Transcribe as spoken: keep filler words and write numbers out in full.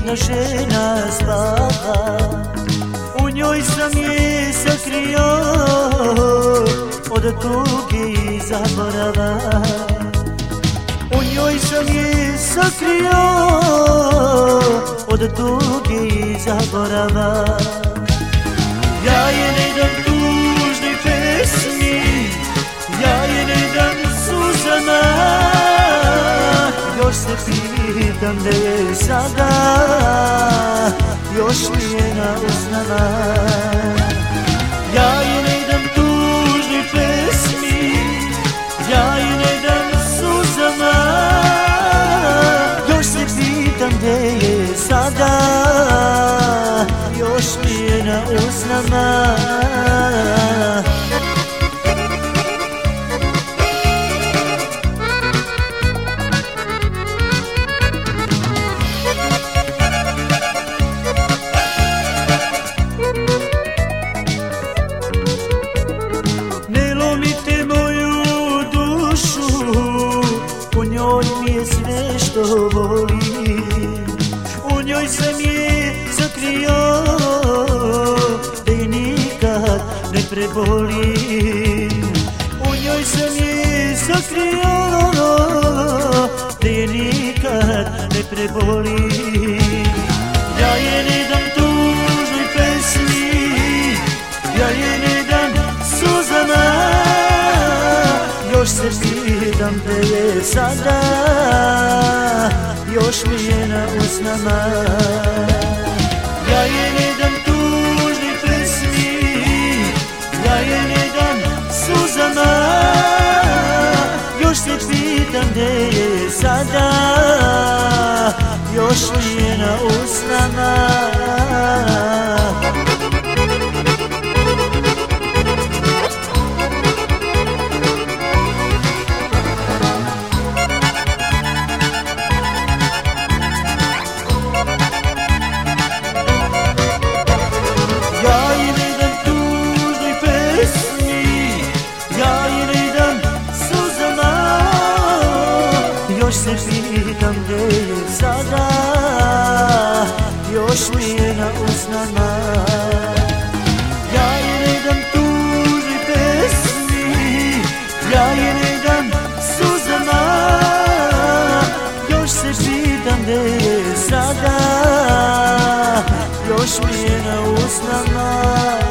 jedna žena spava, u njoj sam je sakrio od tuge i zaborava. U njoj sam je sakrio od tuge i zaborava. Ja je ne dam tužnoj pesmi, ja je ne dam suzama. Još se pitam gde je sada, još mi je na usnama. Ja je ne dam tužnoj pesmi, ja je ne dam suzama. Još se pitam gde je sada, još mi je na usnama. Ne lomite moju dušu, u njoj mi je sve što volim. U njoj sam je sakrio da je nikad ne prebolim. U njoj sam je sakrio da je nikad ne prebolim. Ja je ne dam tužnoj pesmi, ja je ne dam suzama. Još se pitam gde je sada, još mi je na usnama. Ja je ne dam tužnoj pesmi, ja je ne dam suzama. Još se pitam gde je sada, još mi je na usnama. Još se pitam gde je sada, još mi je na usnama. Ja je ne dam tužnoj pesmi, ja je ne dam suzama. Još se pitam gde je sada, još mi je na usnama.